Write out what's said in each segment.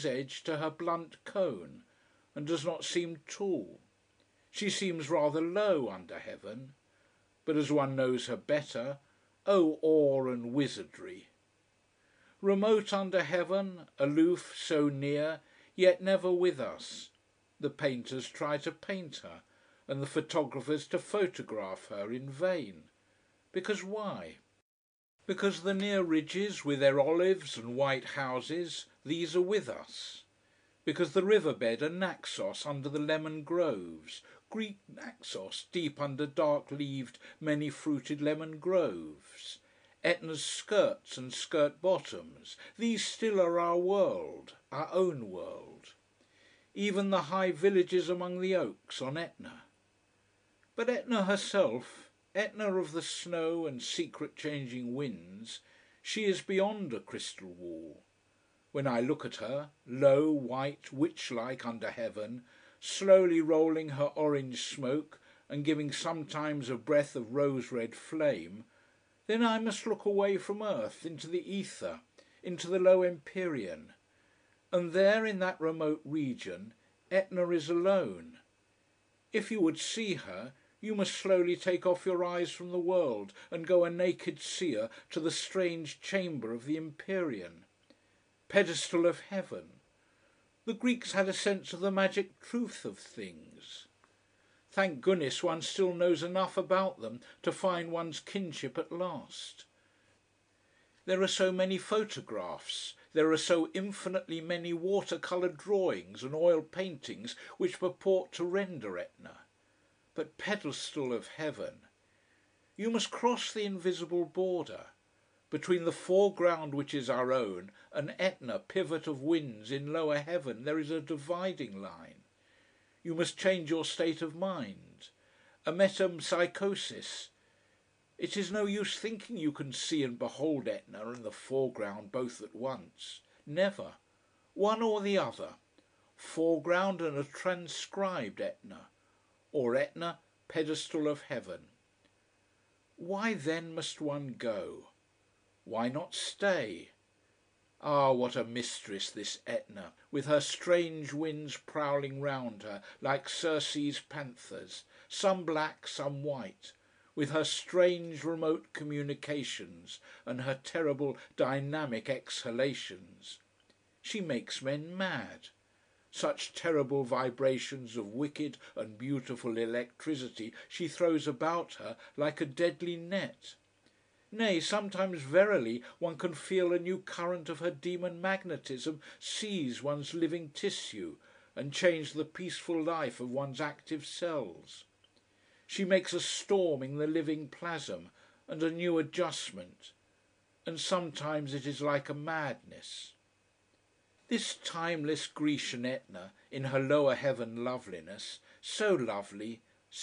edge to her blunt cone, and does not seem tall. She seems rather low under heaven. But as one knows her better, oh awe and wizardry! Remote under heaven, aloof, so near, yet never with us. The painters try to paint her, and the photographers to photograph her, in vain. Because why? Because the near ridges, with their olives and white houses, these are with us. Because the river bed are Naxos under the lemon groves, Greek Naxos deep under dark-leaved, many-fruited lemon groves. Etna's skirts and skirt bottoms, these still are our world, our own world. Even the high villages among the oaks on Etna. But Etna herself, Etna of the snow and secret changing winds, she is beyond a crystal wall. When I look at her, low, white, witch-like under heaven, slowly rolling her orange smoke and giving sometimes a breath of rose-red flame, then I must look away from earth into the ether, into the low empyrean. And there, in that remote region, Etna is alone. If you would see her, you must slowly take off your eyes from the world and go a naked seer to the strange chamber of the empyrean. Pedestal of heaven. The Greeks had a sense of the magic truth of things. Thank goodness one still knows enough about them to find one's kinship at last. There are so many photographs, there are so infinitely many water-coloured drawings and oil paintings which purport to render Etna. But pedestal of heaven. You must cross the invisible border. Between the foreground which is our own and Etna, pivot of winds in lower heaven, there is a dividing line. You must change your state of mind. A metempsychosis. It is no use thinking you can see and behold Etna and the foreground both at once. Never. One or the other. Foreground and a transcribed Etna. Or Etna, pedestal of heaven. Why then must one go? Why not stay? Ah, what a mistress, this Etna, with her strange winds prowling round her, like Circe's panthers, some black, some white, with her strange remote communications and her terrible dynamic exhalations. She makes men mad. Such terrible vibrations of wicked and beautiful electricity she throws about her like a deadly net. Nay, sometimes verily one can feel a new current of her demon magnetism seize one's living tissue, and change the peaceful life of one's active cells. She makes a storming the living plasm, and a new adjustment. And sometimes it is like a madness. This timeless Grecian Etna, in her lower heaven loveliness, so lovely,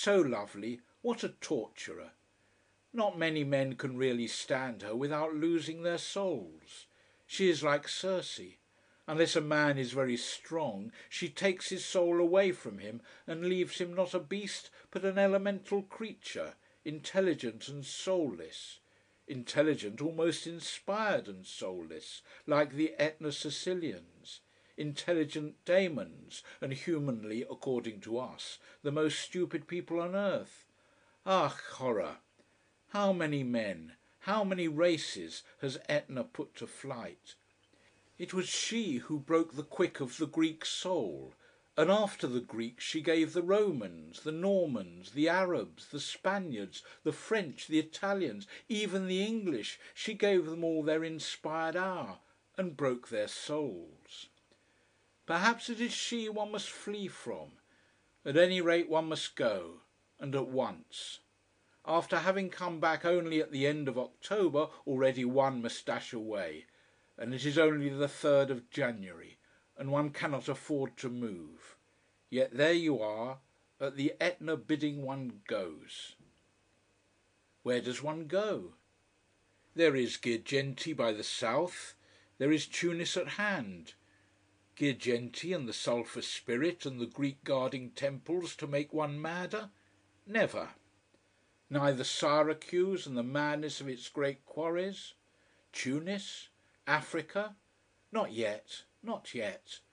what a torturer! Not many men can really stand her without losing their souls. She is like Circe. Unless a man is very strong, she takes his soul away from him and leaves him not a beast but an elemental creature, intelligent and soulless. Intelligent, almost inspired and soulless, like the Etna Sicilians. Intelligent daemons, and humanly, according to us, the most stupid people on earth. Ah, horror! How many men, how many races has Etna put to flight? It was she who broke the quick of the Greek soul, and after the Greeks she gave the Romans, the Normans, the Arabs, the Spaniards, the French, the Italians, even the English, she gave them all their inspired hour, and broke their souls. Perhaps it is she one must flee from. At any rate one must go, and at once. After having come back only at the end of October, already one must dash away. And it is only the 3rd of January, and one cannot afford to move. Yet there you are, at the Etna bidding one goes. Where does one go? There is Girgenti by the south. There is Tunis at hand. Girgenti and the sulphur spirit and the Greek guarding temples to make one madder? Never. Neither Syracuse and the madness of its great quarries? Tunis? Africa? Not yet, not yet.